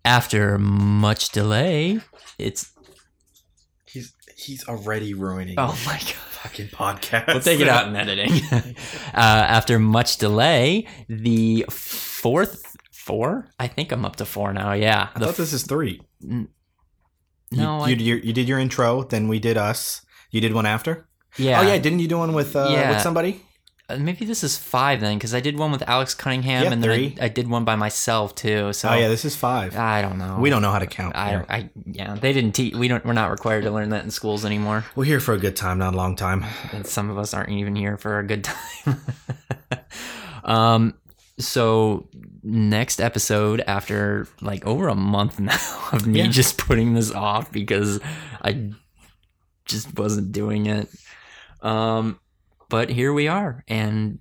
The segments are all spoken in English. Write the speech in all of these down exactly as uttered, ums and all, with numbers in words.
after much delay, it's... He's he's already ruining Oh my god. fucking podcast. We'll take it out in editing. uh, after much delay, the fourth... Four? I think I'm up to four now, yeah. I the thought this is three. N- no, you, I, you, you, you did your intro, then we did us. You did one after? yeah. Oh, yeah, didn't you do one with, uh, Yeah. with somebody? Uh, maybe this is five then, because I did one with Alex Cunningham, Yeah, and then three. I, I did one by myself too. So Oh, yeah, this is five. I don't know. We don't know how to count. I, here. I yeah, they didn't teach. We don't. We're not required to learn that in schools anymore. We're here for a good time, not a long time. And some of us aren't even here for a good time. um. So next episode, after like over a month now of me Yeah. just putting this off because I just wasn't doing it. Um. But here we are, and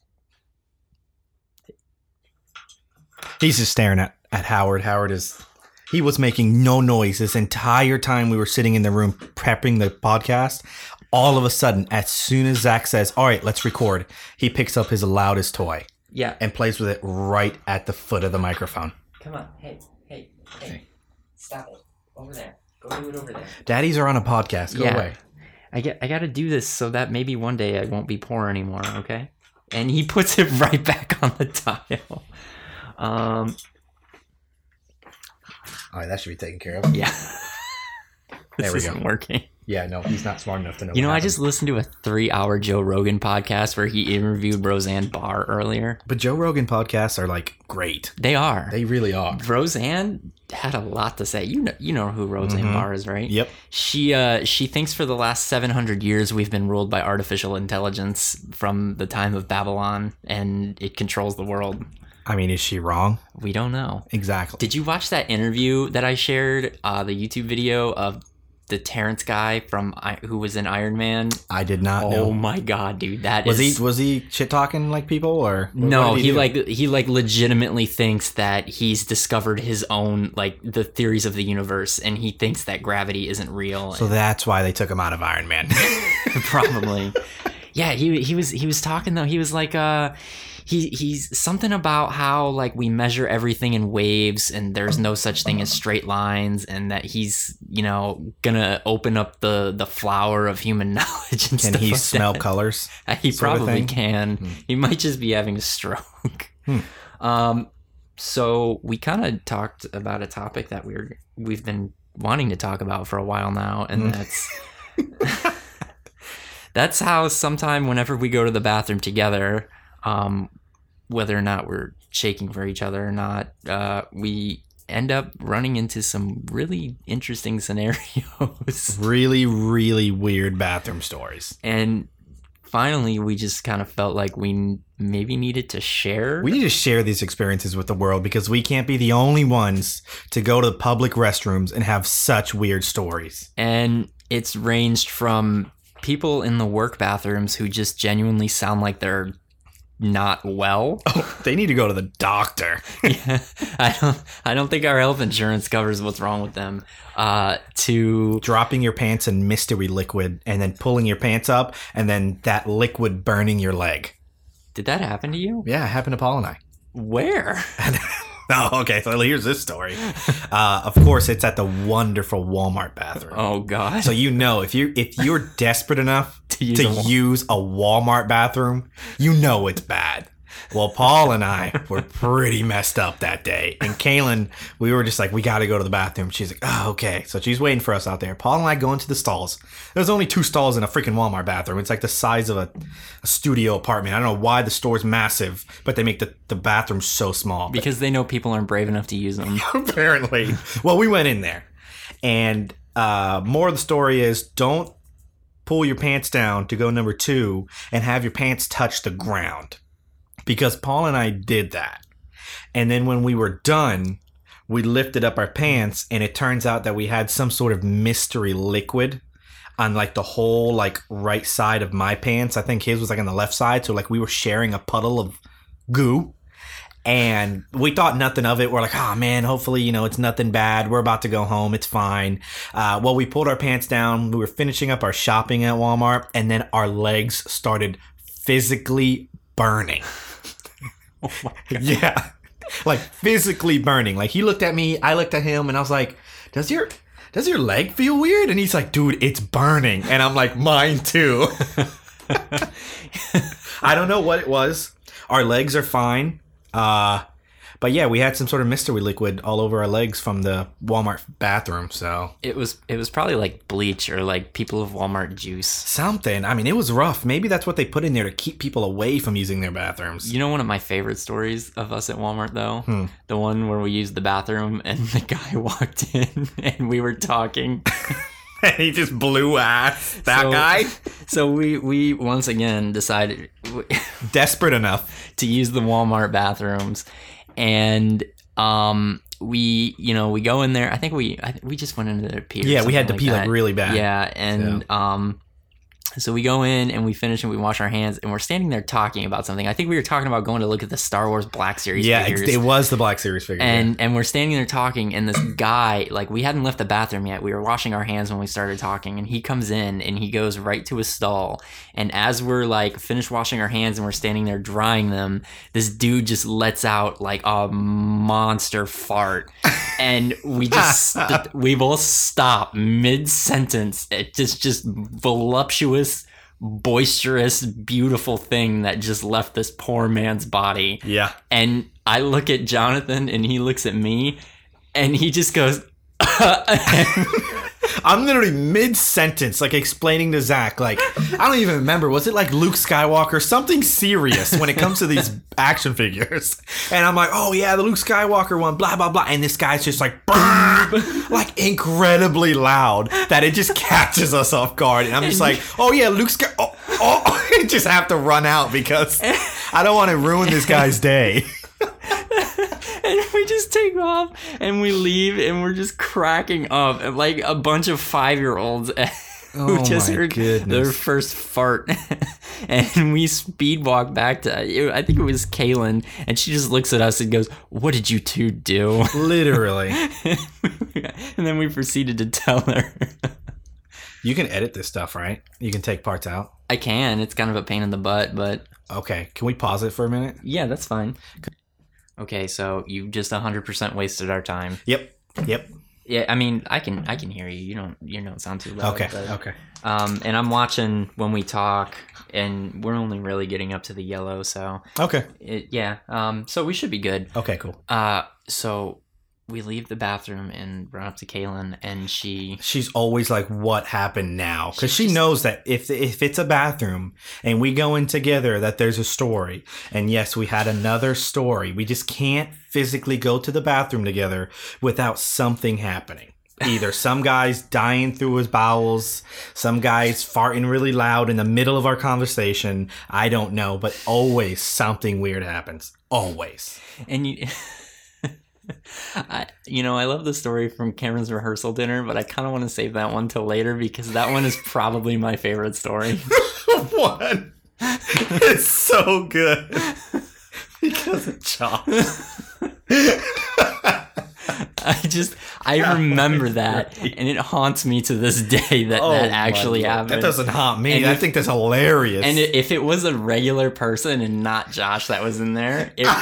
He's just staring at, at Howard. Howard is... He was making no noise this entire time we were sitting in the room prepping the podcast. All of a sudden, as soon as Zach says, all right, let's record, he picks up his loudest toy yeah. and plays with it right at the foot of the microphone. Come on, hey, hey, hey, stop it, over there. Go do it over there. Daddies are on a podcast. Go Yeah. away. I get, I got to do this so that maybe one day I won't be poor anymore. Okay, and he puts it right back on the tile. Um, All right, that should be taken care of. yeah. There this we go. isn't working. Yeah, no, he's not smart enough to know. You know, what I just happened. listened to a three-hour Joe Rogan podcast where he interviewed Roseanne Barr earlier. But Joe Rogan podcasts are like great. They are. They really are. Roseanne had a lot to say. You know, you know who Roseanne Mhm. Barr is, right? Yep. She uh, she thinks for the last seven hundred years we've been ruled by artificial intelligence from the time of Babylon, and it controls the world. I mean, is she wrong? We don't know. Exactly. Did you watch that interview that I shared, uh, the YouTube video of the Terrence guy from I- who was in Iron Man? I did not Oh know. my god, dude, that Was is... he was he shit talking like people or what- No, what did he, do? like he like legitimately thinks that he's discovered his own like the theories of the universe, and he thinks that gravity isn't real. So that's why they took him out of Iron Man. Probably. Yeah, he he was he was talking though. He was like uh he he's something about how like we measure everything in waves and there's no such thing as straight lines, and that he's, you know, gonna open up the the flower of human knowledge and Can stuff he like smell that. colors? He sort of probably thing? can. Hmm. He might just be having a stroke. Hmm. Um so we kind of talked about a topic that we're we've been wanting to talk about for a while now, and Hmm. that's that's how sometime whenever we go to the bathroom together, um, whether or not we're shaking for each other or not, uh, we end up running into some really interesting scenarios. Really, really weird bathroom stories. And finally, we just kind of felt like we n- maybe needed to share. We need to share these experiences with the world because we can't be the only ones to go to the public restrooms and have such weird stories. And it's ranged from people in the work bathrooms who just genuinely sound like they're not well. Oh, they need to go to the doctor. Yeah, I don't. I don't think our health insurance covers what's wrong with them. Uh, to Dropping your pants in mystery liquid and then pulling your pants up and then that liquid burning your leg. did that happen to you? Yeah, it happened to Paul and I. Where? Oh, okay. So here's this story. Uh, of course, it's at the wonderful Walmart bathroom. Oh God. So you know, if you if you're desperate enough To use to a Wal- use a Walmart bathroom, you know it's bad. Well, Paul and I were pretty messed up that day, and Kaylin, we were just like, we got to go to the bathroom. She's like, oh, okay. So she's waiting for us out there. Paul and I go into the stalls. There's only two stalls in a freaking Walmart bathroom. It's like the size of a, a studio apartment. I don't know why the store's massive, but they make the, the bathroom so small. But because they know people aren't brave enough to use them. apparently. Well, we went in there, and uh, more of the story is don't pull your pants down to go number two and have your pants touch the ground, because Paul and I did that. And then when we were done, we lifted up our pants, and it turns out that we had some sort of mystery liquid on like the whole like right side of my pants. I think his was like on the left side, so like we were sharing a puddle of goo. And we thought nothing of it. We're like, oh man, hopefully, you know, it's nothing bad. We're about to go home. It's fine. Uh, well, we pulled our pants down. We were finishing up our shopping at Walmart, and then our legs started physically burning. Oh my God. Yeah. like physically burning. Like he looked at me, I looked at him, and I was like, "Does your does your leg feel weird?" And he's like, "Dude, it's burning." And I'm like, "Mine too." I don't know what it was. Our legs are fine. Uh, but yeah, we had some sort of mystery liquid all over our legs from the Walmart bathroom. So It was it was probably like bleach or like People of Walmart juice. something. I mean, it was rough. Maybe that's what they put in there to keep people away from using their bathrooms. You know one of my favorite stories of us at Walmart though? Hmm. The one where we used the bathroom and the guy walked in and we were talking. He just blew ass. That So- guy? So we, we once again decided Desperate enough. to use the Walmart bathrooms, and um we you know we go in there. I think we I, we just went into there to pee. or Yeah, we had to something pee like like that. really bad. Yeah, and um so we go in and we finish and we wash our hands and we're standing there talking about something. I think we were talking about going to look at the Star Wars Black Series Yeah, figures. it, it was the Black Series figure. And and we're standing there talking, and this guy, like, we hadn't left the bathroom yet. We were washing our hands when we started talking, and he comes in and he goes right to his stall. And as we're like finished washing our hands and we're standing there drying them, this dude just lets out like a monster fart, and we just st- we both stop mid sentence. It just just voluptuous, boisterous, beautiful thing that just left this poor man's body. yeah. And I look at Jonathan and he looks at me and he just goes, I'm literally mid-sentence, like, explaining to Zach, like, I don't even remember. Was it, like, Luke Skywalker? Something serious when it comes to these action figures. And I'm like, oh, yeah, the Luke Skywalker one, blah, blah, blah. And this guy's just like, "Brrr," like, incredibly loud that it just catches us off guard. And I'm just like, oh, yeah, Luke Skywalker. Oh, oh. I just have to run out because I don't want to ruin this guy's day. and we just take off and we leave and we're just cracking up and like a bunch of five-year-olds who Oh just my heard goodness. their first fart. And we speed walk back to, I think it was Kaylin, and she just looks at us and goes, "What did you two do?" Literally. And then we proceeded to tell her. You can edit this stuff, right? You can take parts out. I can. It's kind of a pain in the butt, but Okay. Can we pause it for a minute? yeah, that's fine. Okay, so you just one hundred percent wasted our time. Yep. Yep. Yeah, I mean, I can I can hear you. You don't you don't sound too loud. Okay. but- Okay. Um, and I'm watching when we talk, and we're only really getting up to the yellow, so Okay. it, yeah. Um, so we should be good. Okay, cool. Uh, so we leave the bathroom and run up to Kaylin, and she She's always like, what happened now? Because She's she just- knows that if if it's a bathroom and we go in together, that there's a story. And yes, we had another story. We just can't physically go to the bathroom together without something happening. Either some guy's dying through his bowels, some guy's farting really loud in the middle of our conversation. I don't know, but always something weird happens. Always. and you. I, you know, I love the story from Cameron's rehearsal dinner, but I kind of want to save that one till later because that one is probably my favorite story. What? It's so good. Because of Chops. I just, I remember that, and it haunts me to this day that that actually happened. That doesn't haunt me. And I if- think that's hilarious. And if it was a regular person and not Josh that was in there, it.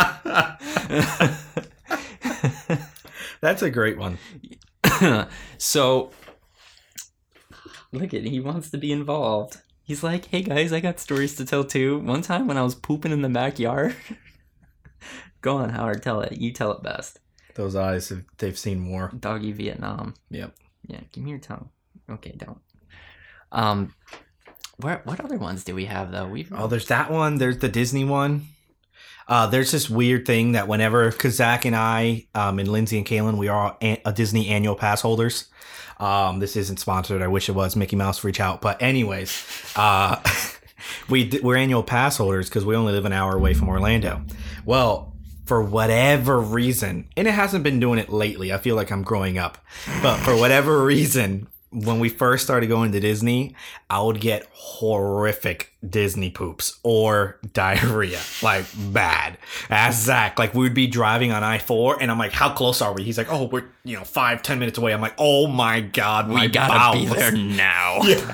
That's a great one. So, look at, he wants to be involved. He's like, "Hey guys, I got stories to tell too. One time when I was pooping in the backyard." Go on, Howard, tell it. You tell it best. Those eyes, have, they've seen more. Doggy Vietnam. Yep. Yeah, give me your tongue. Okay, don't. Um, where what other ones do we have though? We've Oh, there's that one. There's the Disney one. Uh, there's this weird thing that whenever, because Zach and I, um, and Lindsay and Kaylin, we are a, a Disney annual pass holders. Um, this isn't sponsored. I wish it was. Mickey Mouse, reach out. But anyways, uh, we d- we're annual pass holders because we only live an hour away from Orlando. Well, for whatever reason, and it hasn't been doing it lately. I feel like I'm growing up, but for whatever reason, when we first started going to Disney, I would get horrific Disney poops or diarrhea, like bad. Ask Zach, like we would be driving on I four, and I'm like, "How close are we?" He's like, "Oh, we're you know five, ten minutes away." I'm like, "Oh my god, my we gotta bowels." be there now. Yeah.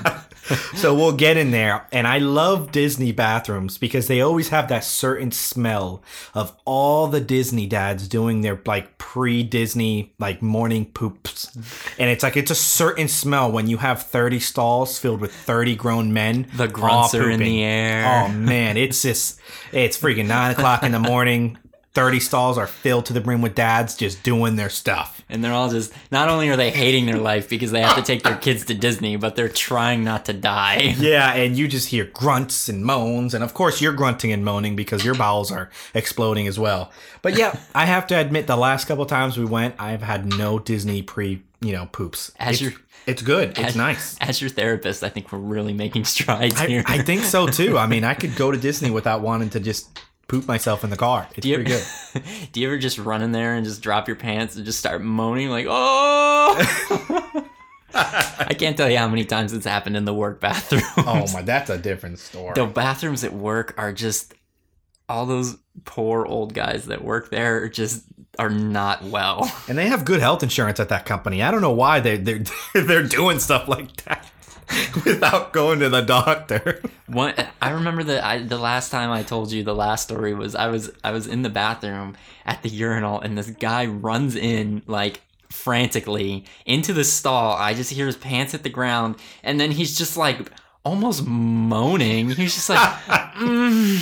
So we'll get in there, and I love Disney bathrooms because they always have that certain smell of all the Disney dads doing their like pre-Disney like morning poops, and it's like it's a certain smell when you have thirty stalls filled with thirty grown men. The grunts all are in pooping. the air. Oh man, it's just it's freaking nine o'clock in the morning. thirty stalls are filled to the brim with dads just doing their stuff. And they're all just, not only are they hating their life because they have to take their kids to Disney, but they're trying not to die. Yeah, and you just hear grunts and moans. And of course, you're grunting and moaning because your bowels are exploding as well. But yeah, I have to admit, the last couple times we went, I've had no Disney pre, you know, poops. As it's, your, it's good. It's as, nice. As your therapist, I think we're really making strides I, here. I think so too. I mean, I could go to Disney without wanting to just poop myself in the car. It's do you, pretty good. Do you ever just run in there and just drop your pants and just start moaning like, oh? I can't tell you how many times it's happened in the work bathroom. Oh my, that's a different story. The bathrooms at work are just, all those poor old guys that work there just are not well. And they have good health insurance at that company. I don't know why they they're they're doing stuff like that without going to the doctor. One, I remember that I, the last time I told you the last story was I was I was in the bathroom at the urinal, and this guy runs in like frantically into the stall. I just hear his pants hit the ground, and then he's just like almost moaning. He's just like, mm,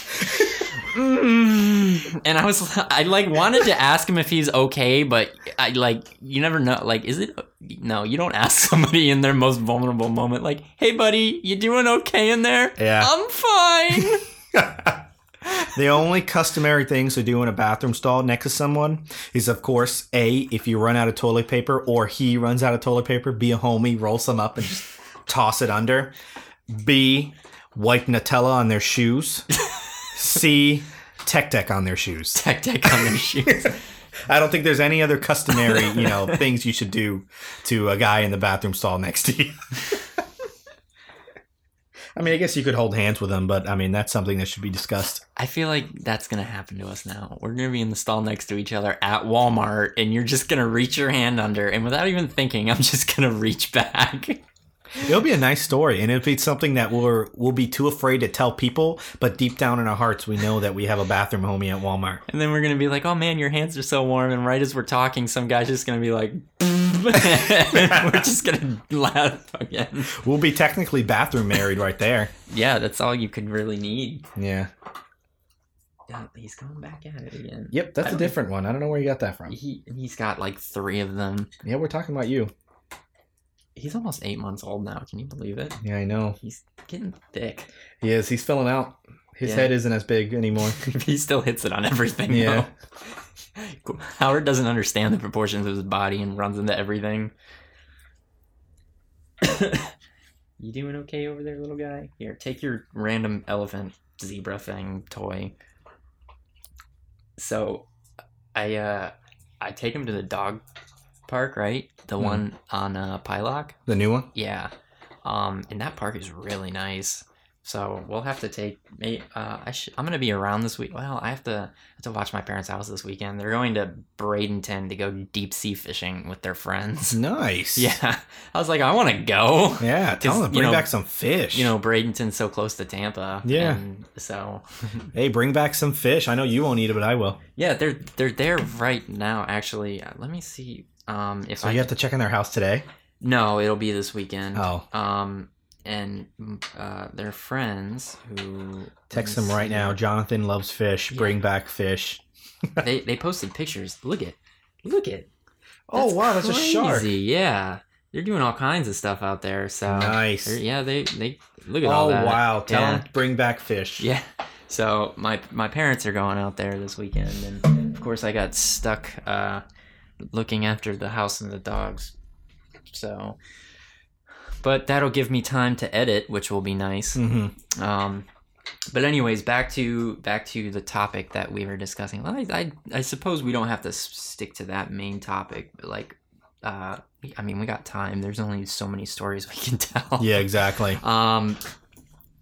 mm. And I was I like wanted to ask him if he's okay, but I like you never know. Like, is it? No, you don't ask somebody in their most vulnerable moment, like, hey buddy, you doing okay in there? Yeah. I'm fine. The only customary things to do in a bathroom stall next to someone is, of course, A, if you run out of toilet paper or he runs out of toilet paper, be a homie, roll some up and just toss it under. B, wipe Nutella on their shoes. C, Tech Deck on their shoes. Tech Deck on their shoes. I don't think there's any other customary, you know, things you should do to a guy in the bathroom stall next to you. I mean, I guess you could hold hands with them, but I mean, that's something that should be discussed. I feel like that's going to happen to us now. We're going to be in the stall next to each other at Walmart, and you're just going to reach your hand under, and without even thinking, I'm just going to reach back. It'll be a nice story, and it'll be something that we're, we'll be too afraid to tell people, but deep down in our hearts, we know that we have a bathroom homie at Walmart. And then we're going to be like, oh man, your hands are so warm, and right as we're talking, some guy's just going to be like, we're just going to laugh again. We'll be technically bathroom married right there. Yeah, that's all you could really need. Yeah. Yeah, he's going back at it again. Yep, that's a different one. I don't know where you got that from. He, he's got like three of them. Yeah, we're talking about you. He's almost eight months old now. Can you believe it? Yeah, I know. He's getting thick. He is. He's filling out. His Yeah. head isn't as big anymore. He still hits it on everything. Yeah. Though. Howard doesn't understand the proportions of his body and runs into everything. You doing okay over there, little guy? Here, take your random elephant zebra thing toy. So, I uh, I take him to the dog park, right? The mm. one on uh, Pylock. The new one? Yeah. Um, and that park is really nice. So we'll have to take. Uh, I should. I'm gonna be around this week. Well, I have to have to watch my parents' house this weekend. They're going to Bradenton to go deep sea fishing with their friends. Nice. Yeah, I was like, I want to go. Yeah, tell them to bring you know, back some fish. You know, Bradenton's so close to Tampa. Yeah. And so. Hey, bring back some fish. I know you won't eat it, but I will. Yeah, they're they're there right now. Actually, let me see. Um, if so I you have to check in their house today. No, it'll be this weekend. Oh. Um. And uh, their friends who text them right now. Jonathan loves fish. Yeah. Bring back fish. they they posted pictures. Look at, look at. Oh wow, that's crazy. a shark. Yeah, they're doing all kinds of stuff out there. So nice. Yeah, they they look at oh, all that. Oh wow, tell yeah. them bring back fish. Yeah. So my my parents are going out there this weekend, and of course I got stuck uh, looking after the house and the dogs. So. But that'll give me time to edit, which will be nice. Mm-hmm. Um, but anyways, back to back to the topic that we were discussing. Well, I, I I suppose we don't have to stick to that main topic. But like, uh, I mean, we got time. There's only so many stories we can tell. Yeah, exactly. Um,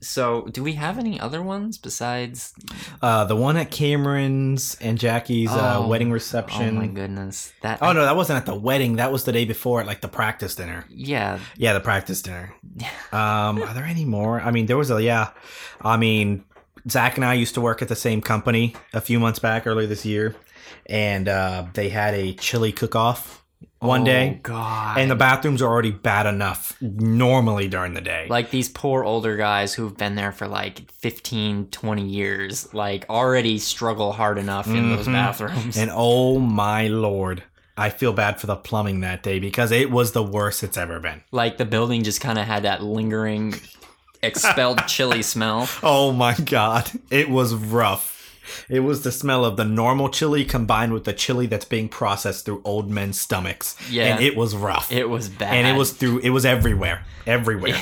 So, do we have any other ones besides? Uh, the one at Cameron's and Jackie's uh, Oh, wedding reception. Oh my goodness, that. Oh no, that wasn't at the wedding. That was the day before at like the practice dinner. Yeah. Yeah, the practice dinner. Um, are there any more? I mean, there was a yeah. I mean, Zach and I used to work at the same company a few months back earlier this year, and uh, they had a chili cook-off one oh, day. God. And the bathrooms are already bad enough normally during the day. Like these poor older guys who've been there for like fifteen, twenty years, like already struggle hard enough in those Mhm. bathrooms. And oh my lord, I feel bad for the plumbing that day because it was the worst it's ever been. Like the building just kind of had that lingering expelled chili smell. Oh my god, it was rough. It was the smell of the normal chili combined with the chili that's being processed through old men's stomachs. Yeah. And it was rough. It was bad. and it was through, it was everywhere. Everywhere.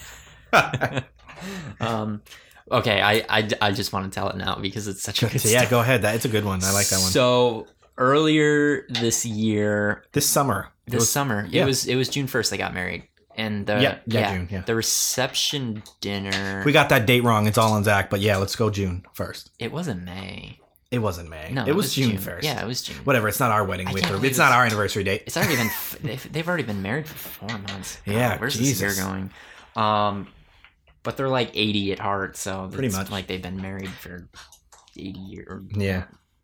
um, okay, I, I, I just want to tell it now because it's such a good So yeah, story. go ahead. That It's a good one. I like that one. So earlier this year, This summer. it this was- summer, yeah. it was it was June first. They got married, and the Yeah, yeah, June, yeah. the reception dinner. We got that date wrong. It's all on Zach. But yeah, let's go June first. it wasn't May. It wasn't May. No, it was June first. Yeah, it was June. Whatever. It's not our wedding. I week. can't It's believe not it's- our anniversary date. It's already been. f- They've, they've already been married for four months. God, Yeah, where's Jesus. this year going? Um, but they're like eighty at heart, so Pretty it's much. like they've been married for eighty years. Yeah.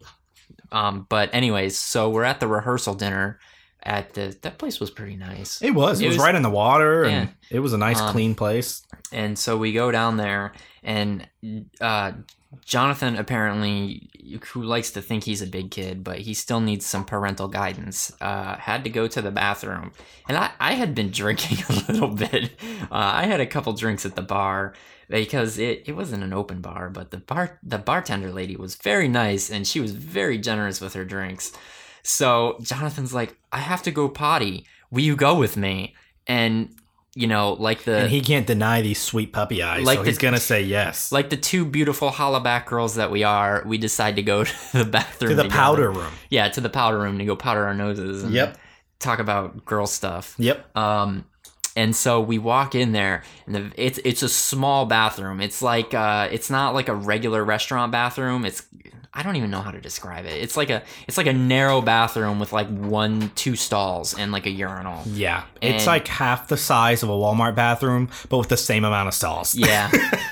Um, but anyways, so we're at the rehearsal dinner at the that place was pretty nice. It was. It, It was, was- right in the water, and yeah. it was a nice, Um, clean place. And so we go down there, and uh, Jonathan apparently, who likes to think he's a big kid, but he still needs some parental guidance, uh, had to go to the bathroom. And I, I had been drinking a little bit. Uh, I had a couple drinks at the bar because it, it wasn't an open bar, but the bar the bartender lady was very nice, and she was very generous with her drinks. So Jonathan's like, I have to go potty. Will you go with me? And, you know, like the... And he can't deny these sweet puppy eyes, Like so the- he's going to say yes. Like the two beautiful hollaback girls that we are, we decide to go to the bathroom. to the together. powder room. Yeah, to the powder room to go powder our noses and Yep. talk about girl stuff. Yep. Um, and so we walk in there, and the, it's it's a small bathroom. It's like uh, it's not like a regular restaurant bathroom. It's I don't even know how to describe it. It's like a it's like a narrow bathroom with like one two stalls and like a urinal. Yeah. It's And- like half the size of a Walmart bathroom, but with the same amount of stalls. Yeah.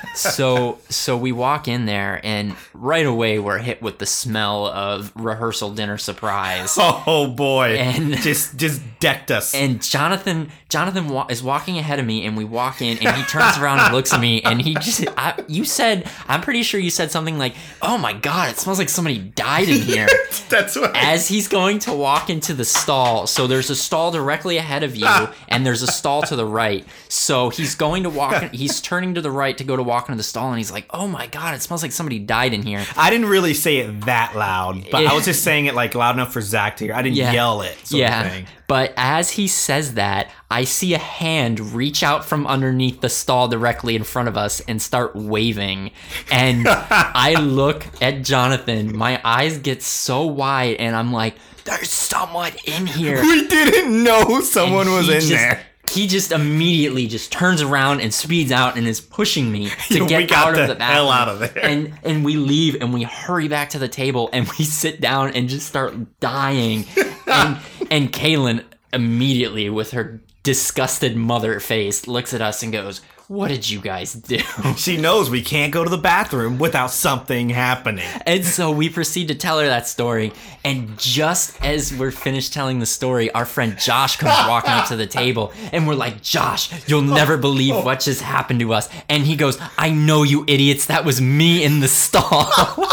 so so we walk in there, and right away we're hit with the smell of rehearsal dinner surprise. Oh boy. And- just just decked us. And Jonathan Jonathan wa- is walking ahead of me, and we walk in, and he turns around and looks at me, and he just I, you said I'm pretty sure you said something like, "Oh my god, it smells like somebody died in here." That's what As he's going to walk into the stall, so there's a stall directly ahead of you, and there's a stall to the right. So he's going to walk, he's turning to the right to go to walk into the stall, and he's like, "Oh my god, it smells like somebody died in here." I didn't really say it that loud, but I was just saying it like loud enough for Zach to hear. I didn't Yeah. yell it. Sort yeah. Of thing. But as he says that, I see a hand reach out from underneath the stall directly in front of us and start waving. And I look at Jonathan, my eyes get so wide, and I'm like, there's someone in here. We didn't know someone And was he in just- there. He just immediately just turns around and speeds out and is pushing me to We get got out the of the bathroom. hell out of there. And and we leave and we hurry back to the table and we sit down and just start dying. and and Kaylin immediately with her disgusted mother face looks at us and goes, "What did you guys do?" She knows we can't go to the bathroom without something happening. And so we proceed to tell her that story. And just as we're finished telling the story, our friend Josh comes walking up to the table. And we're like, "Josh, you'll never believe what just happened to us." And he goes, "I know, you idiots. That was me in the stall."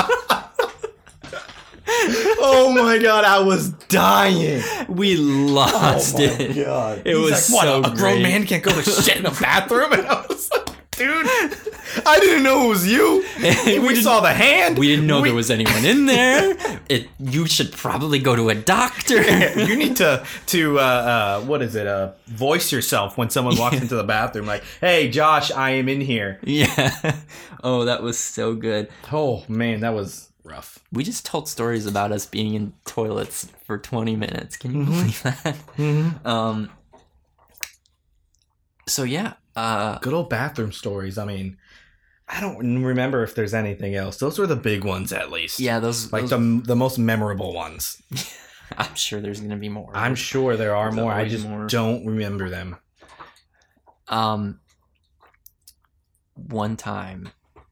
Oh my god, I was dying. We lost Oh my it. god. It He's was like, what, so a, a grown great. man can't go to shit in the bathroom? And I was like, dude, I didn't know it was you. We We, didn't- saw the hand. We didn't know We- there was anyone in there. It, you should probably go to a doctor. You need to to uh, uh, what is it? Uh, voice yourself when someone walks into the bathroom. Like, hey, Josh, I am in here. Yeah. Oh, that was so good. Oh man, that was rough. We just told stories about us being in toilets for twenty minutes. Can you Mm-hmm. believe that? Um. So yeah. Uh. Good old bathroom stories. I mean, I don't remember if there's anything else. Those were the big ones, at least. Yeah, those like those, the the most memorable ones. I'm sure there's gonna be more. I'm sure there are There's more. I always just more. don't remember them. Um, one time,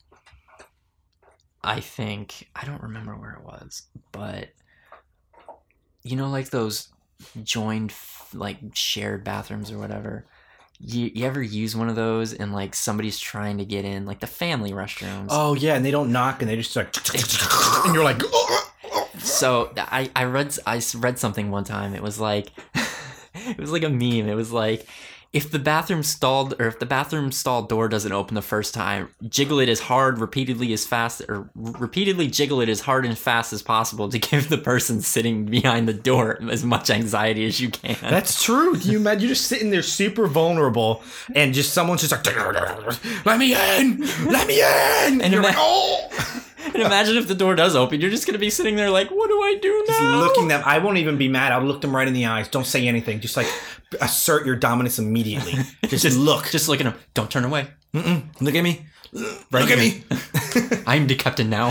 I think I don't remember where it was, but you know, like those joined, like shared bathrooms or whatever. You, you ever use one of those and like somebody's trying to get in, like the family restrooms? Oh yeah, and they don't knock, and they just like, and you're like. So I, I read I read something one time. It was like it was like a meme. It was like, if the bathroom stalled or if the bathroom stall door doesn't open the first time, jiggle it as hard, repeatedly as fast, or repeatedly jiggle it as hard and fast as possible to give the person sitting behind the door as much anxiety as you can. That's true. You imagine you're just sitting there super vulnerable, and just someone's just like, "Let me in, let me in," and, And you're ima- like, "Oh." And imagine if the door does open, you're just gonna be sitting there like, what do I do now? Just looking them. I won't even be mad. I'll look them right in the eyes. Don't say anything. Just like assert your dominance immediately. Just, just look. Just look at him. Don't turn away. Mm-mm. Look at me. Right look at here. me. I'm the captain now.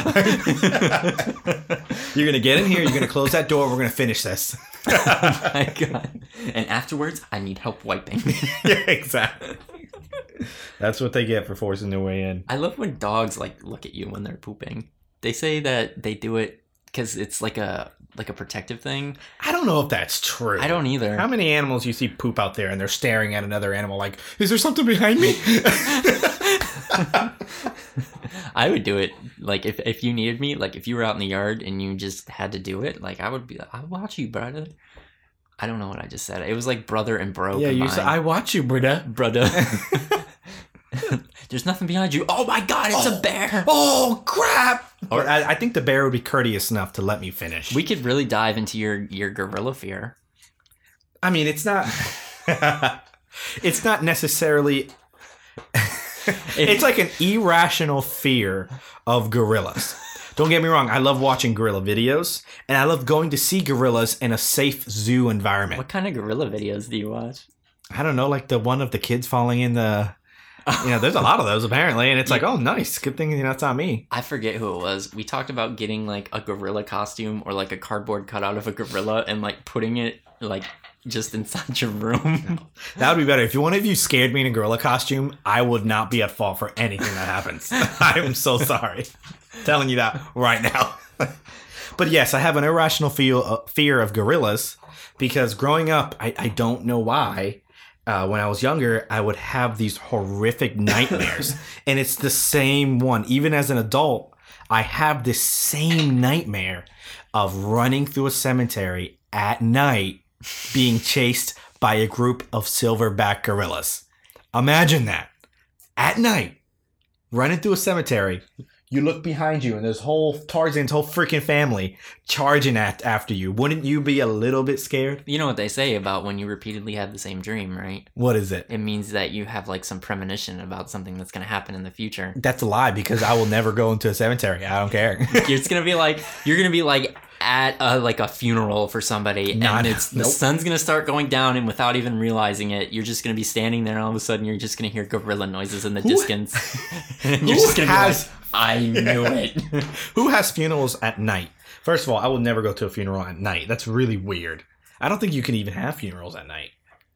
You're gonna get in here. You're gonna close that door. We're gonna finish this. Oh my god! And afterwards, I need help wiping. Yeah, exactly. That's what they get for forcing their way in. I love when dogs like look at you when they're pooping. They say that they do it because it's like a like a protective thing. I don't know if that's true. I don't either. How many animals you see poop out there and they're staring at another animal like, is there something behind me? I would do it. Like if, if you needed me, like if you were out in the yard and you just had to do it, like I would be like, I'll watch you, brother. I don't know what I just said. It was like brother and bro. Yeah, you combined. said, I watch you, brother. Brother. There's nothing behind you. Oh my god, it's oh, a bear. Oh crap. Or- Or I, I think the bear would be courteous enough to let me finish. We could really dive into your, your gorilla fear. I mean, it's not it's not necessarily it's like an irrational fear of gorillas. Don't get me wrong, I love watching gorilla videos, and I love going to see gorillas in a safe zoo environment. What kind of gorilla videos do you watch? I don't know, like the one of the kids falling in the you know, there's a lot of those apparently, and it's like, oh nice, good thing you know it's not me. I forget who it was. We talked about getting like a gorilla costume or like a cardboard cutout of a gorilla and like putting it like just inside your room. That would be better. If one of you scared me in a gorilla costume, I would not be at fault for anything that happens. I'm so sorry. Telling you that right now. But yes, I have an irrational feel, uh, fear of gorillas because growing up, I, I don't know why. Uh, when I was younger, I would have these horrific nightmares. And it's the same one. Even as an adult, I have this same nightmare of running through a cemetery at night being chased by a group of silverback gorillas. Imagine that. At night, running through a cemetery, you look behind you and there's whole Tarzan's whole freaking family charging at after you. Wouldn't you be a little bit scared? You know what they say about when you repeatedly have the same dream, right? What is it? It means that you have like some premonition about something that's going to happen in the future. That's a lie because I will never go into a cemetery. I don't care. It's going to be like, you're going to be like at a, like a funeral for somebody Not- and it's the nope. sun's going to start going down and without even realizing it, you're just going to be standing there and all of a sudden you're just going to hear gorilla noises in the Who- distance. And you're Who just going to be has- like, I knew it. Who has funerals at night? First of all, I will never go to a funeral at night. That's really weird. I don't think you can even have funerals at night.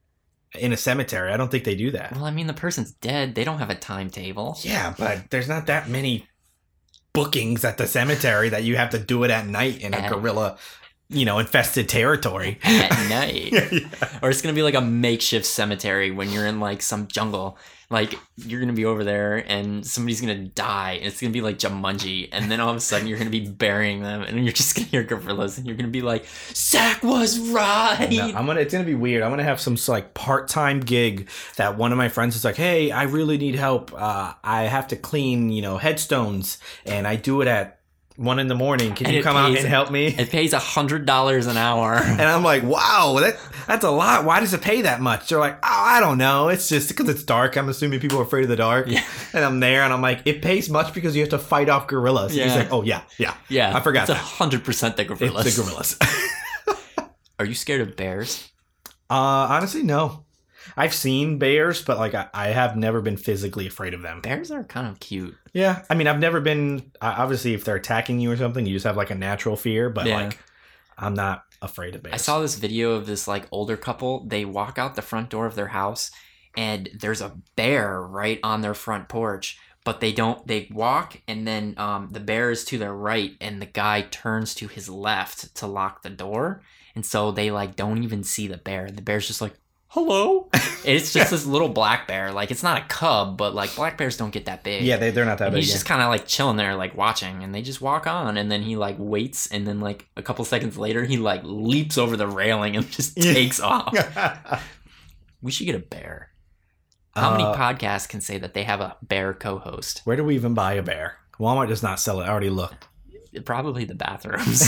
In a cemetery, I don't think they do that. Well, I mean, the person's dead. They don't have a timetable. Yeah, but there's not that many bookings at the cemetery that you have to do it at night in a At- gorilla, you know, infested territory. At night. Yeah. Or it's going to be like a makeshift cemetery when you're in like some jungle. Like you're going to be over there and somebody's going to die. And it's going to be like Jumanji. And then all of a sudden you're going to be burying them and you're just going to hear gorillas and you're going to be like, Zach was right. No, I'm gonna. It's gonna be weird. I'm gonna have some like part-time gig that one of my friends is like, "Hey, I really need help. Uh, I have to clean, you know, headstones, and I do it at one in the morning. Can And you it come out pays- and help me?" It pays a hundred dollars an hour. And I'm like, "Wow, that that's a lot. Why does it pay that much?" They're like, "Oh, I don't know. It's just because it's dark. I'm assuming people are afraid of the dark." Yeah. And I'm there, and I'm like, "It pays much because you have to fight off gorillas." And Yeah. He's like, "Oh yeah, yeah, Yeah. I forgot It's a that. hundred percent the gorillas. It's the gorillas." Are you scared of bears? Uh, honestly, no. I've seen bears, but like I, I have never been physically afraid of them. Bears are kind of cute. Yeah, I mean, I've never been. Obviously, if they're attacking you or something, you just have like a natural fear. But Yeah. like, I'm not afraid of bears. I saw this video of this like older couple. They walk out the front door of their house, and there's a bear right on their front porch. But they don't. They walk, and then um, the bear is to their right, and the guy turns to his left to lock the door. And so they like don't even see the bear. The bear's just like, hello. It's just this little black bear. Like it's not a cub, but like black bears don't get that big. Yeah, they they're not that And big. he's yeah. just kind of like chilling there, like watching, and they just walk on, and then he like waits, and then like a couple seconds later, he like leaps over the railing and just Yeah. takes off. We should get a bear. How many Uh, podcasts can say that they have a bear co-host? Where do we even buy a bear? Walmart does not sell it. I already looked. Probably the bathrooms.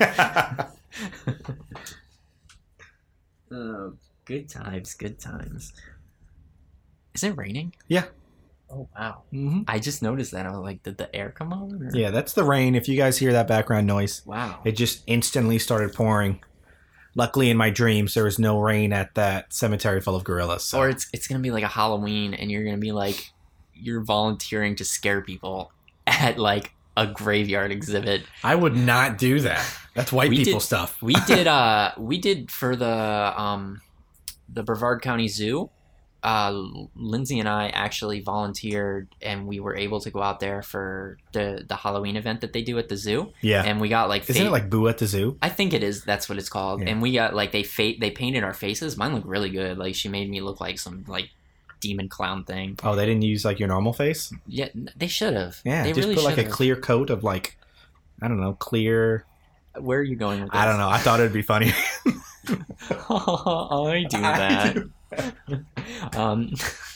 Oh, good times, good times. Is it raining? Yeah. Oh wow! Mm-hmm. I just noticed that. I was like, did the air come on? Or? Yeah, that's the rain. If you guys hear that background noise, Wow. it just instantly started pouring. Luckily, in my dreams, there was no rain at that cemetery full of gorillas. So. Or it's it's gonna be like a Halloween, and you're gonna be like, you're volunteering to scare people at like a graveyard exhibit. I would not do that. That's white We people did- stuff. We did uh we did for the um the Brevard County Zoo. Uh, Lindsay and I actually volunteered, and we were able to go out there for the the Halloween event that they do at the zoo. Yeah. And we got like Isn't fa- it like Boo at the Zoo? I think it is. That's what it's called. Yeah. And we got like they fa- they painted our faces. Mine looked really good. Like she made me look like some like demon clown thing. Oh, they didn't use like your normal face? Yeah, they should have. Yeah, they just really put like a should've. clear coat of like, I don't know, clear. Where are you going with this? I don't know. I thought it'd be funny. I do I that. do. um,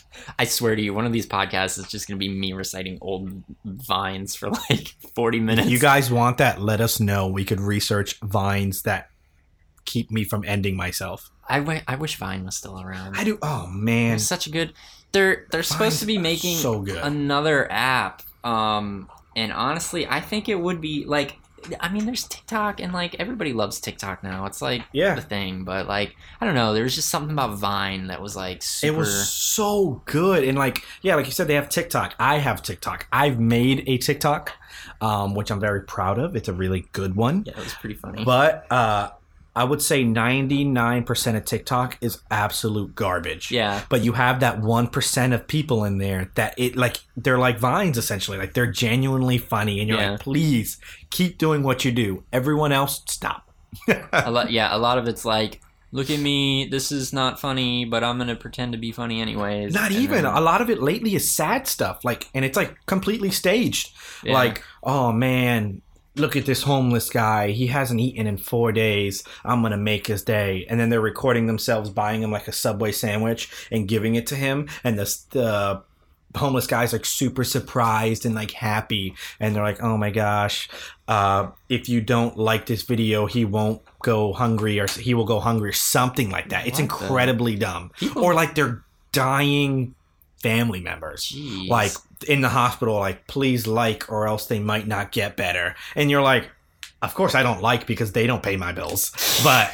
I swear to you, one of these podcasts is just going to be me reciting old vines for like forty minutes. If you guys want that, let us know. We could research vines that keep me from ending myself. I, w- I wish Vine was still around. I do. Oh man, It's such a good. They're they're supposed Vines to be are making so good. another app. Um, and honestly, I think it would be like. I mean, there's TikTok, and like everybody loves TikTok now. It's like Yeah. the thing, but like I don't know. There was just something about Vine that was like super. it was so good. And like, yeah, like you said, they have TikTok. I have TikTok. I've made a TikTok, um, which I'm very proud of. It's a really good one. Yeah, it was pretty funny. But uh, I would say ninety-nine percent of TikTok is absolute garbage. yeah, But you have that one percent of people in there that it like they're like vines essentially. Like they're genuinely funny, and you're Yeah. like, please keep doing what you do. Everyone else, stop. a lot. Yeah, a lot of it's like, look at me. This is not funny, but I'm gonna pretend to be funny anyways. Not And even. then- A lot of it lately is sad stuff. Like, and it's like completely staged. Yeah. Like, oh man, look at this homeless guy. He hasn't eaten in four days. I'm gonna make his day. And then they're recording themselves buying him like a Subway sandwich and giving it to him. And the the homeless guy's like super surprised and like happy. And they're like, oh my gosh, uh, if you don't like this video, he won't go hungry, or he will go hungry, or something like that. It's What the- incredibly dumb. People- Or like they're dying family members. Jeez. Like in the hospital, like, please like, or else they might not get better. And you're like, of course I don't like because they don't pay my bills. But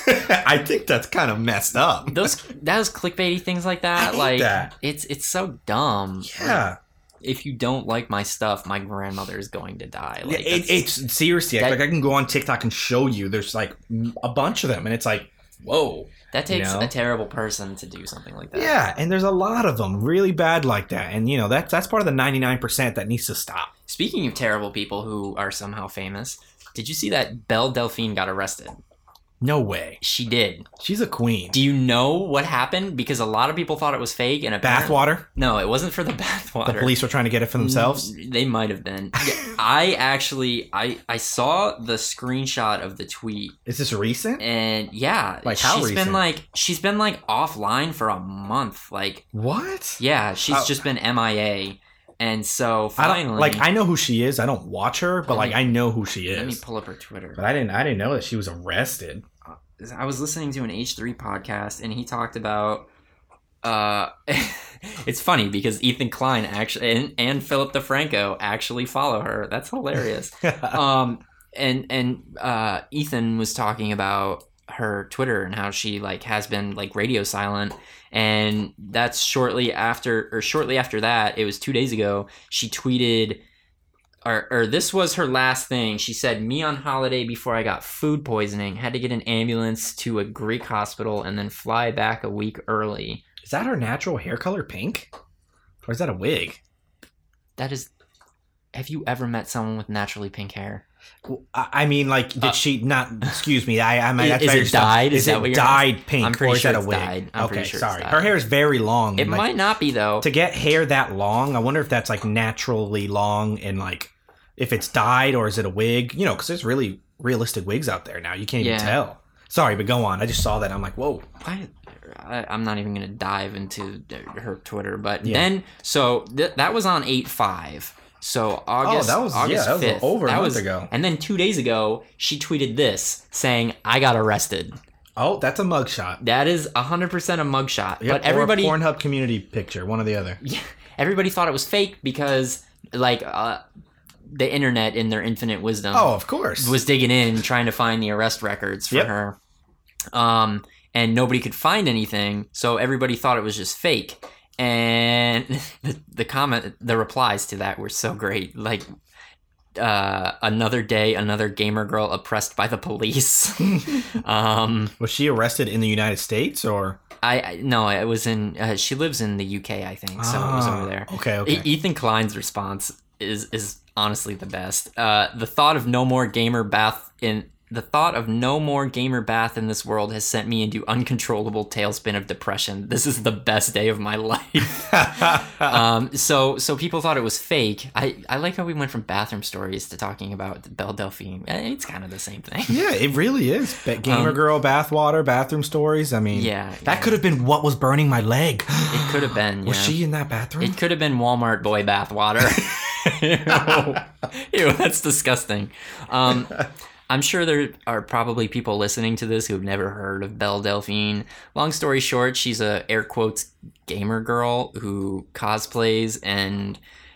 I think that's kind of messed up. those those clickbaity things like that, I hate like that. it's it's so dumb. Yeah. If you don't like my stuff, my grandmother is going to die. Like, it, that's- it's seriously, that- like I can go on TikTok and show you there's like a bunch of them. And it's like, whoa. that takes you know? a terrible person to do something like that. Yeah. And there's a lot of them really bad like that. And, you know, that, that's part of the ninety-nine percent that needs to stop. Speaking of terrible people who are somehow famous, did you see that Belle Delphine got arrested? No way. She did. She's a queen. Do you know what happened? Because a lot of people thought it was fake, and apparently, Bathwater? no, it wasn't for the bathwater. The police were trying to get it for themselves? Mm, They might have been. Yeah, I actually, I I saw the screenshot of the tweet, Is this recent? and yeah, Like, how she's recent? been like she's been like offline for a month. Like, What? yeah, she's Oh. just been M I A, and so I finally, don't, like I know who she is. I don't watch her, but Let like me- I know who she let me is. pull up her Twitter. But I didn't. I didn't know that she was arrested. I was listening to an H three podcast, and he talked about. Uh, it's funny because Ethan Klein actually and, and Philip DeFranco actually follow her. That's hilarious. um, and and uh, Ethan was talking about her Twitter and how she like has been like radio silent. And that's shortly after, or shortly after that, it was two days ago, she tweeted, or, or this was her last thing. She said, me on holiday before I got food poisoning, had to get an ambulance to a Greek hospital and then fly back a week early. Is that her natural hair color pink? Or is that a wig? That is, have you ever met someone with naturally pink hair? I mean, like, did uh, she not? Excuse me. I, I mean, is, is it dyed? Is, is that it what you're dyed asking? pink? I'm pretty or is sure that a it's wig? dyed. I'm okay, pretty sure sorry. It's dyed. Her hair is very long. It like, might not be though. To get hair that long, I wonder if that's like naturally long and like if it's dyed or is it a wig? You know, because there's really realistic wigs out there now. You can't yeah. even tell. Sorry, but go on. I just saw that. I'm like, whoa. I, I, I'm not even gonna dive into her Twitter, but Yeah. then so th- that was on eight five. So August, Oh, that was- August yeah, that was fifth. over a that month was, ago. And then two days ago, she tweeted this saying, "I got arrested." Oh, that's a mugshot. That is one hundred percent a mugshot. Yep, but everybody, or a Pornhub community picture, one or the other. yeah, everybody thought it was fake because, like, uh, the internet, in their infinite wisdom, Oh, of course. was digging in trying to find the arrest records for Yep. her. Um, and nobody could find anything, so everybody thought it was just fake. And the, the comment, the replies to that were so great. Like, uh, another day, another gamer girl oppressed by the police. um, Was she arrested in the United States or? I, I no, it was in. Uh, she lives in the U K, I think, so it was Ah, over there. Okay, okay. E- Ethan Klein's response is is honestly the best. Uh, the thought of no more gamer bath in the thought of no more gamer bath in this world has sent me into uncontrollable tailspin of depression. This is the best day of my life. um, so so people thought it was fake. I, I like how we went from bathroom stories to talking about Belle Delphine. Eh, It's kind of the same thing. Yeah, it really is. Ba- Gamer Um, girl, bathwater, bathroom stories. I mean, Yeah, that yeah. could have been what was burning my leg. It could have been. Was yeah. she in that bathroom? It could have been Walmart boy bathwater. Ew. Ew, that's disgusting. Um, I'm sure there are probably people listening to this who've never heard of Belle Delphine. Long story short, she's a air quotes gamer girl who cosplays and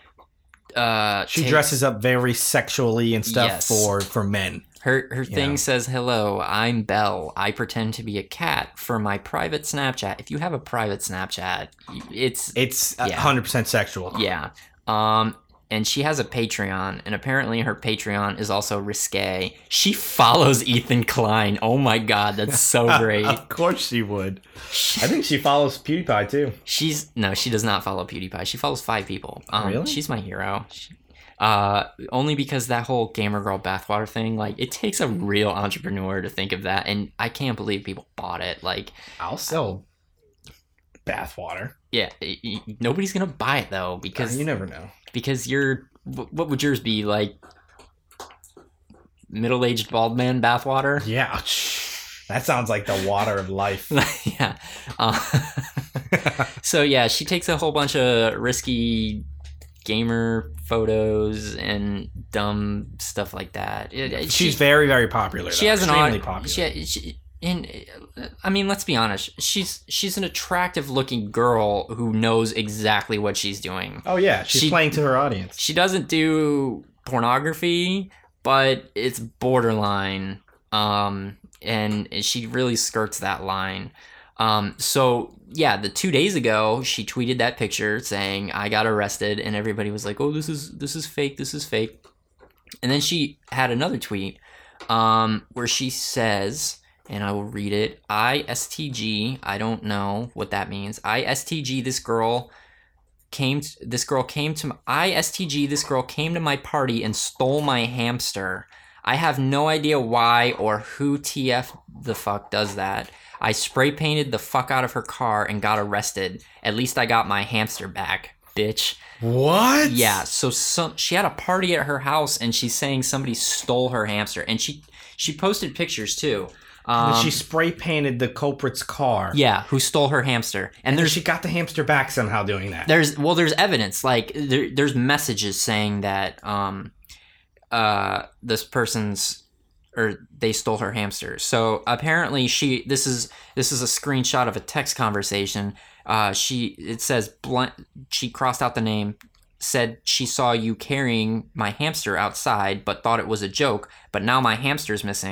uh, she takes- dresses up very sexually and stuff Yes. for for men. Her her thing Yeah. says, "Hello, I'm Belle. I pretend to be a cat for my private Snapchat." If you have a private Snapchat, it's It's Yeah. one hundred percent sexual. yeah. Um, and she has a Patreon, and apparently her Patreon is also risque. She follows Ethan Klein. Oh my god, that's so great. Of course she would. I think she follows PewDiePie too. She's no, she does not follow PewDiePie. She follows five people. Um, Really? She's my hero. She, uh, only because that whole gamer girl bathwater thing, like, it takes a real entrepreneur to think of that, and I can't believe people bought it. Like, I'll sell bathwater. yeah, y- y- nobody's gonna buy it though because You never know. because you're. wh- What would yours be like? Middle-aged bald man bathwater. Yeah. That sounds like the water of life. yeah. Uh, so yeah, she takes a whole bunch of risky gamer photos and dumb stuff like that. It- it- She's she, very, very popular. she though. has an extremely odd. popular. She, she, and I mean, let's be honest. She's she's an attractive-looking girl who knows exactly what she's doing. Oh yeah, she's She- playing to her audience. She doesn't do pornography, but it's borderline. Um, and she really skirts that line. Um, so yeah, the two days ago, she tweeted that picture saying, "I got arrested," and everybody was like, "Oh, this is this is fake. This is fake." And then she had another tweet, um, where she says, and I will read it: "I S T G. I don't know what that means. I S T G. This girl." Came t- this girl came to my, I S T G this girl came to my party and stole my hamster. I have no idea why or who T F the fuck does that. I spray painted the fuck out of her car and got arrested. At least I got my hamster back, bitch. What? Yeah, so some she had a party at her house and she's saying somebody stole her hamster, and she she posted pictures too. Um, And she spray painted the culprit's car. yeah, who stole her hamster. And And there's she got the hamster back somehow doing that. There's well, there's evidence. Like there, there's messages saying that um, uh, this person's or they stole her hamster. So apparently she this is this is a screenshot of a text conversation. Uh, she it says blunt. She crossed out the name. Said she saw you carrying my hamster outside, but thought it was a joke. But now my hamster's missing.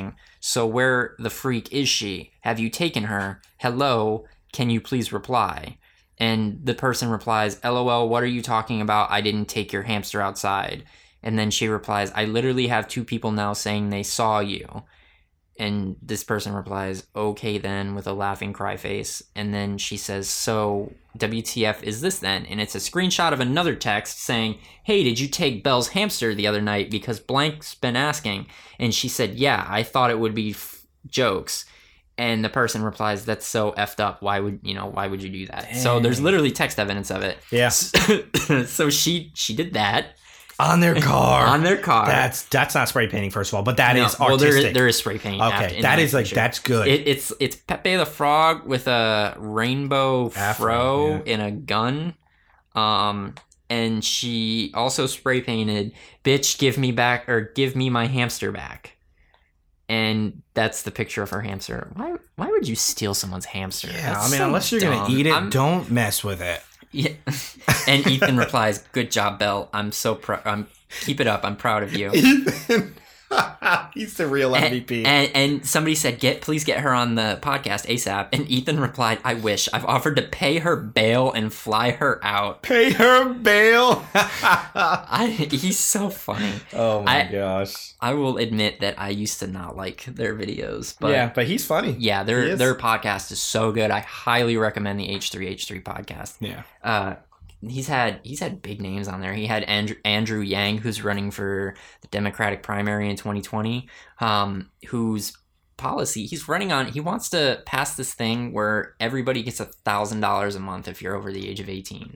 So where the freak is she? Have you taken her? Hello, can you please reply? And the person replies, LOL, what are you talking about? I didn't take your hamster outside. And then she replies, I literally have two people now saying they saw you. And this person replies, okay then, with a laughing cry face. And then she says, so W T F is this then? And it's a screenshot of another text saying, hey, did you take Belle's hamster the other night? Because blank's been asking. And she said, yeah, I thought it would be f- jokes. And the person replies, that's so effed up. Why would, you know, why would you do that? Dang. So there's literally text evidence of it. Yeah. So she, she did that. On their car. On their car. That's that's not spray painting, first of all, but that no, is well, artistic. there is, there is spray painting. Okay, that is like, picture. That's good. It, it's it's Pepe the Frog with a rainbow Afro, fro yeah. and a gun. Um, and she also spray painted, bitch, give me back, or give me my hamster back. And that's the picture of her hamster. Why Why would you steal someone's hamster? Yeah, that's I mean, so unless you're dumb. going to eat it, I'm, don't mess with it. Yeah. And Ethan replies, good job, Belle. I'm so proud. I'm keep it up. I'm proud of you. Ethan. He's the real M V P. And, and, and somebody said, "Get please get her on the podcast ASAP." And Ethan replied, "I wish. I've offered to pay her bail and fly her out." Pay her bail. I, he's so funny. Oh my I, gosh. I will admit that I used to not like their videos, but yeah, but he's funny. Yeah, their their podcast is so good. I highly recommend the H three H three podcast. Yeah. Uh, He's had he's had big names on there. He had Andrew, Andrew Yang, who's running for the Democratic primary in twenty twenty, um, whose policy he's running on. He wants to pass this thing where everybody gets a thousand dollars a month if you're over the age of eighteen,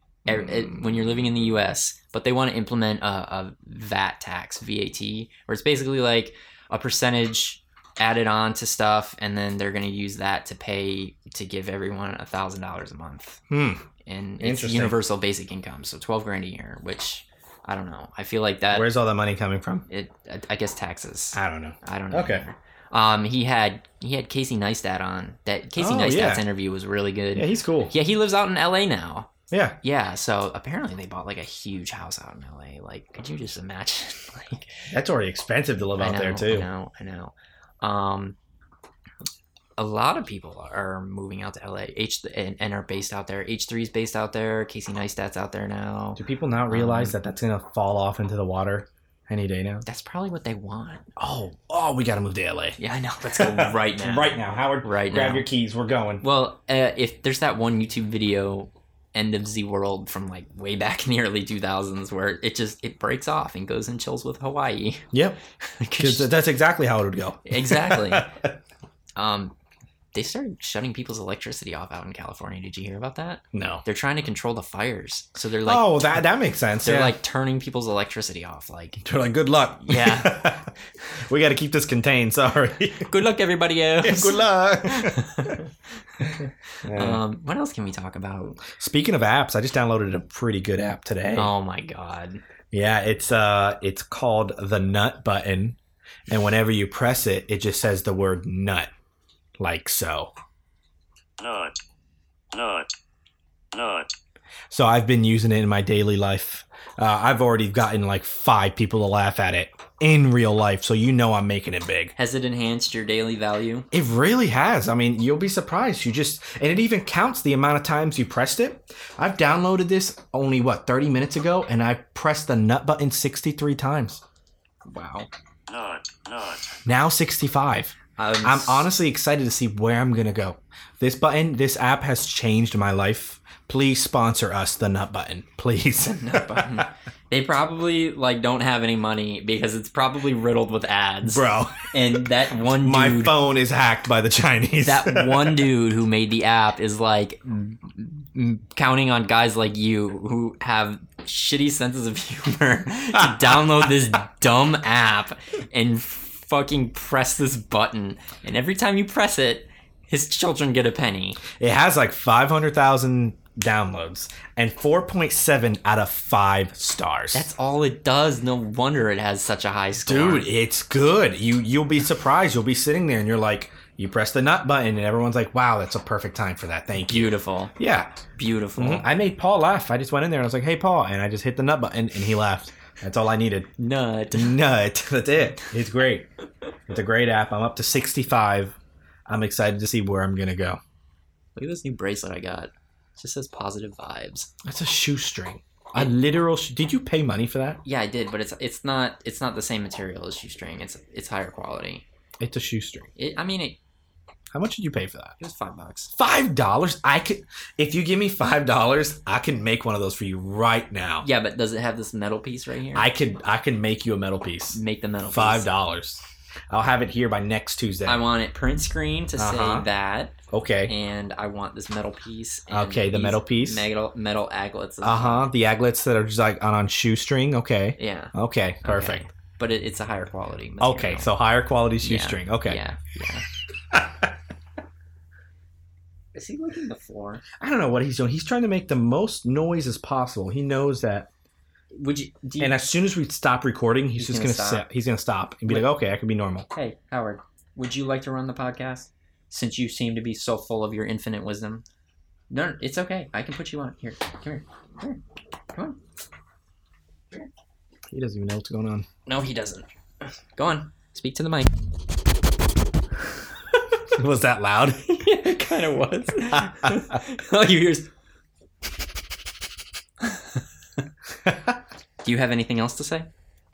mm. when you're living in the U S. But they want to implement a, a V A T tax, V A T, where it's basically like a percentage added on to stuff, and then they're going to use that to pay to give everyone a thousand dollars a month. Hmm. And it's universal basic income, so twelve grand a year, which I don't know. I feel like that. Where's all that money coming from? It, I guess taxes. I don't know. I don't know. Okay. Either. Um, he had he had Casey Neistat on. That Casey oh, Neistat's yeah. interview was really good. Yeah, he's cool. Yeah, he lives out in L A now. Yeah. Yeah. So apparently they bought like a huge house out in L A. Like, could you just imagine? Like, that's already expensive to live I out know, there too. I know. I know. Um. A lot of people are moving out to L A H and, and are based out there. H three is based out there. Casey Neistat's out there now. Do people not realize um, that that's going to fall off into the water any day now? That's probably what they want. Oh, oh, we got to move to L A. Yeah, I know. Let's go right now. Right now. Howard, right grab now. your keys. We're going. Well, uh, if there's that one YouTube video, End of Z World, from like way back in the early two thousands, where it just it breaks off and goes and chills with Hawaii. Yep. Because that's exactly how it would go. Exactly. um. They started shutting people's electricity off out in California. Did you hear about that? No. They're trying to control the fires. So they're like... Oh, that that makes sense. They're yeah. like turning people's electricity off. Like They're like, good luck. Yeah. We got to keep this contained. Sorry. Good luck, everybody else. Yeah, good luck. yeah. Um, what else can we talk about? Speaking of apps, I just downloaded a pretty good app today. Oh, my God. Yeah, it's uh, it's called the Nut Button. And whenever you press it, it just says the word nut. Like so. Nut. Nut. Nut. So I've been using it in my daily life. Uh, I've already gotten like five people to laugh at it in real life. So you know I'm making it big. Has it enhanced your daily value? It really has. I mean, you'll be surprised. You just, and it even counts the amount of times you pressed it. I've downloaded this only, what, thirty minutes ago, and I pressed the nut button sixty-three times. Wow. Nut. Nut. Now sixty-five. I'm, I'm honestly excited to see where I'm going to go. This button, this app has changed my life. Please sponsor us, the Nut Button. Please. Nut Button. They probably like don't have any money because it's probably riddled with ads. Bro. And that one dude... My phone is hacked by the Chinese. That one dude who made the app is like counting on guys like you who have shitty senses of humor to download this dumb app and fucking press this button, and every time you press it, his children get a penny. It has like five hundred thousand downloads and four point seven out of five stars. That's all it does. No wonder it has such a high score. Dude, it's good. You you'll be surprised. You'll be sitting there and you're like, you press the nut button and everyone's like, wow, that's a perfect time for that. Thank you. Beautiful. Yeah. Beautiful. Mm-hmm. I made Paul laugh. I just went in there and I was like, hey Paul, and I just hit the nut button and he laughed. That's all I needed. Nut. Nut. That's it. It's great. It's a great app. I'm up to sixty-five. I'm excited to see where I'm going to go. Look at this new bracelet I got. It just says positive vibes. That's a shoestring. A literal. Sh- Did you pay money for that? Yeah, I did, but it's it's not it's not the same material as shoestring. It's it's higher quality. It's a shoestring. It, I mean, it, How much did you pay for that? it was five bucks. Five dollars. I could. If you give me five dollars, I can make one of those for you right now. Yeah, but does it have this metal piece right here? I could. I can make you a metal piece. Make the metal piece. Five dollars. I'll have it here by next Tuesday. I want it print screen to Uh-huh. say that, Okay. and I want this metal piece. And Okay, the these metal piece. Metal metal aglets. as Uh huh. The aglets that are just like on, on shoestring. Okay. well. Yeah. Okay. Perfect. Okay. But it, it's a higher quality material. Okay. So higher quality Yeah, shoestring. Okay. Yeah. Yeah. Is he licking the floor? I don't know what he's doing. He's trying to make the most noise as possible. He knows that. Would you? Do you And as soon as we stop recording, he's, He's just gonna gonna, stop. sit. He's gonna stop and be Wait. like, "Okay, I can be normal." Hey, Howard, would you like to run the podcast? Since you seem to be so full of your infinite wisdom. No, it's okay. I can put you on. Here, come here. Come here. Come on. He doesn't even know what's going on. No, he doesn't. Go on. Speak to the mic. Was that loud? Yeah, it kind of was. All you hear is... Do you have anything else to say?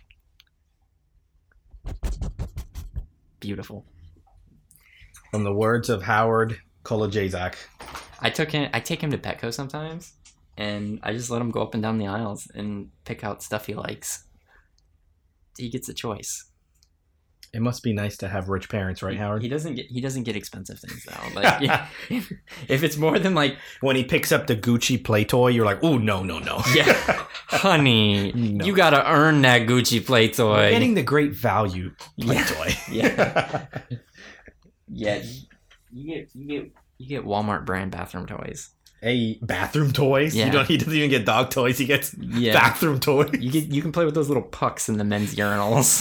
Beautiful. From the words of Howard Kolajczak. I took him. I take him to Petco sometimes, and I just let him go up and down the aisles and pick out stuff he likes. He gets a choice. It must be nice to have rich parents, right, Howard? He doesn't get. He doesn't get expensive things though. Like yeah, if, if it's more than like When he picks up the Gucci play toy, you're like, "Oh no, no, no!" yeah, honey, No. you gotta earn that Gucci play We're toy. getting the great value play Yeah. toy. Yeah. Yeah, you get you get you get Walmart brand bathroom toys. Hey, bathroom toys. Yeah. You don't. He doesn't even get dog toys. He gets Yeah, bathroom toys. you get you can play with those little pucks in the men's urinals.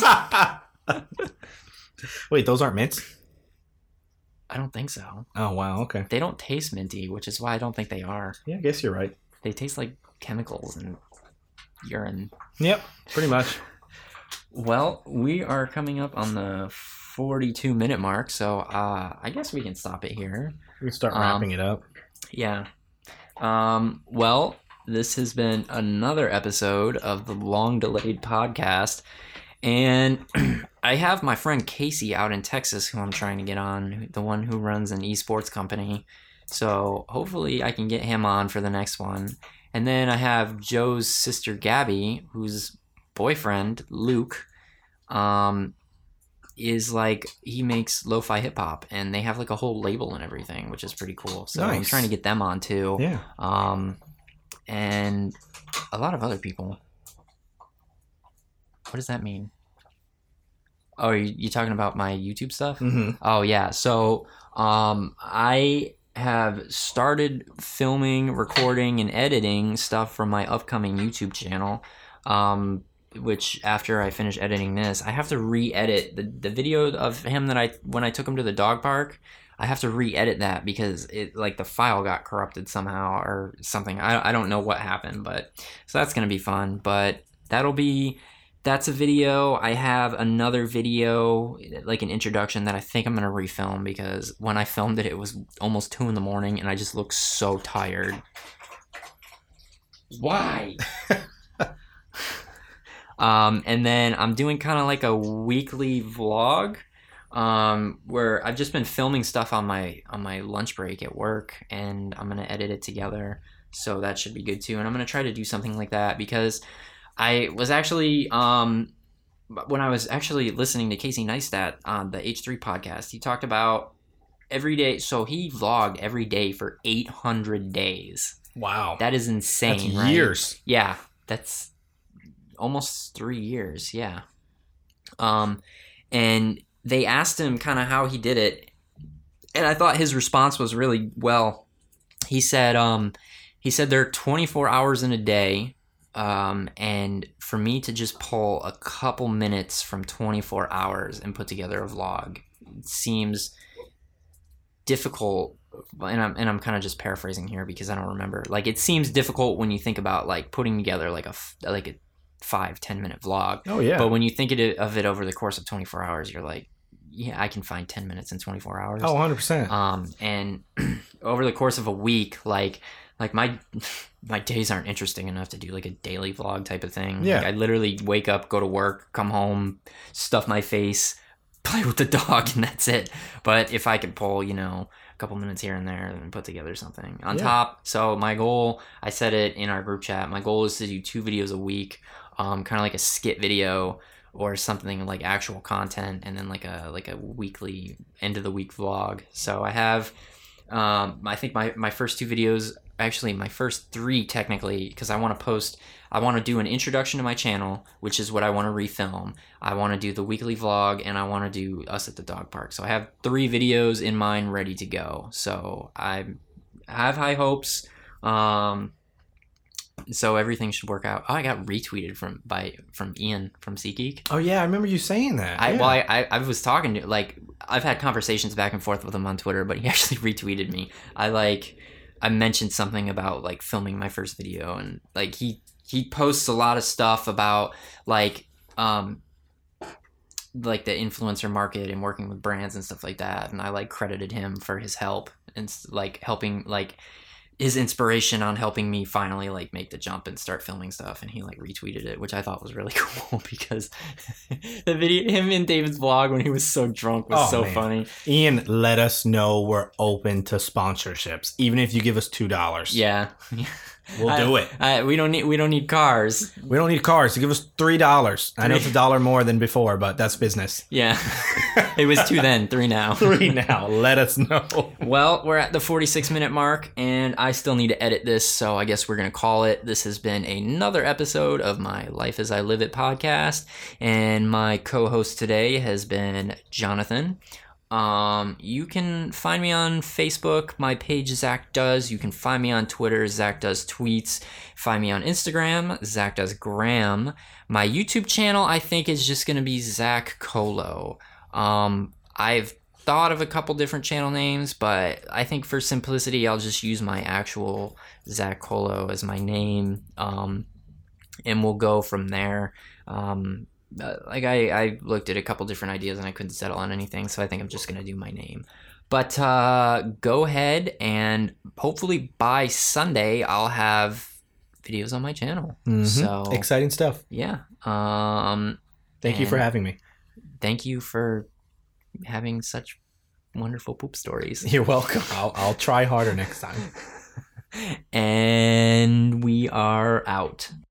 Wait, those aren't mints? I don't think so. Oh wow. Okay. They don't taste minty, which is why I don't think they are. Yeah, I guess you're right. They taste like chemicals and urine. Yep. Pretty much. Well, we are coming up on the forty-two minute mark, so uh, I guess we can stop it here. We can start Um, wrapping it up. Yeah. Um, well, this has been another episode of the long delayed podcast. And I have my friend Casey out in Texas who I'm trying to get on, the one who runs an esports company. So hopefully I can get him on for the next one. And then I have Joe's sister Gabby, whose boyfriend Luke um, is like, he makes lo-fi hip hop, and they have like a whole label and everything, which is pretty cool. So I'm Nice. trying to get them on too. Yeah. Um, and a lot of other people. What does that mean? Oh, are you, you talking about my YouTube stuff? Mm-hmm. Oh yeah. So um, I have started filming, recording, and editing stuff for my upcoming YouTube channel. Um, which after I finish editing this, I have to re-edit the the video of him that I when I took him to the dog park. I have to re-edit that because it like the file got corrupted somehow or something. I I don't know what happened, but so that's gonna be fun. But that'll be. That's a video. I have another video, like an introduction, that I think I'm going to refilm because when I filmed it, it was almost two in the morning and I just looked so tired. Why? um, and then I'm doing kind of like a weekly vlog um, where I've just been filming stuff on my on my lunch break at work, and I'm going to edit it together. So that should be good too. And I'm going to try to do something like that because I was actually, um, when I was actually listening to Casey Neistat on the H three podcast, he talked about every day. So he vlogged every day for eight hundred days. Wow. That is insane, That's right? years. Yeah, that's almost three years. Yeah. Um, and they asked him kind of how he did it, and I thought his response was really well. He said, um, he said there are twenty-four hours in a day. Um, and for me to just pull a couple minutes from twenty-four hours and put together a vlog seems difficult. And I'm, and I'm kind of just paraphrasing here because I don't remember. Like, it seems difficult when you think about like putting together like a, like a five, ten minute vlog. Oh yeah. But when you think of it, of it over the course of twenty-four hours, you're like, yeah, I can find ten minutes in twenty-four hours. Oh, one hundred percent. Um, and over the course of a week, like, like my, my days aren't interesting enough to do like a daily vlog type of thing. Yeah. Like, I literally wake up, go to work, come home, stuff my face, play with the dog, and that's it. But if I could pull, you know, a couple minutes here and there and put together something on Yeah. top. So my goal, I said it in our group chat, my goal is to do two videos a week, um, kind of like a skit video or something like actual content, and then like a like a weekly end of the week vlog. So I have, um, I think my, my first two videos, actually my first three technically, because I want to post, I want to do an introduction to my channel, which is what I want to refilm. I want to do the weekly vlog, and I want to do us at the dog park. So I have three videos in mind ready to go. So I have high hopes. Um, so everything should work out. Oh, I got retweeted from by from Ian from SeatGeek. Oh yeah, I remember you saying that. I yeah. well, I, I I was talking to, like, I've had conversations back and forth with him on Twitter, but he actually retweeted me. I like I mentioned something about like filming my first video, and like he he posts a lot of stuff about like um like the influencer market and working with brands and stuff like that, and I like credited him for his help and like helping, like his inspiration on helping me finally like make the jump and start filming stuff, and he like retweeted it, which I thought was really cool because the video, him in David's vlog when he was so drunk, was Oh, so man. funny. Ian, let us know we're open to sponsorships, even if you give us two dollars. Yeah, We'll I- do it. I, we don't need we don't need cars. We don't need cars. You give us three dollars. I know it's a dollar more than before, but that's business. Yeah, it was two then, three now. Three now. Let us know. Well, we're at the forty-six minute mark, and I still need to edit this, so I guess we're going to call it. This has been another episode of my Life as I Live It podcast, and my co-host today has been Jonathan. Um, you can find me on Facebook. My page, Zach Does. You can find me on Twitter, Zach Does Tweets. Find me on Instagram, Zach Does Gram. My YouTube channel, I think, is just going to be Zach Colo. Um, I've thought of a couple different channel names, but I think for simplicity, I'll just use my actual Zach Colo as my name, um, and we'll go from there. Um, uh, like I, I looked at a couple different ideas and I couldn't settle on anything, so I think I'm just gonna do my name. But uh, go ahead, and hopefully by Sunday I'll have videos on my channel. Mhm. So Exciting stuff. yeah. Um, Thank you for and having me. Thank you for having such wonderful poop stories. You're welcome. I'll, I'll try harder next time. And we are out.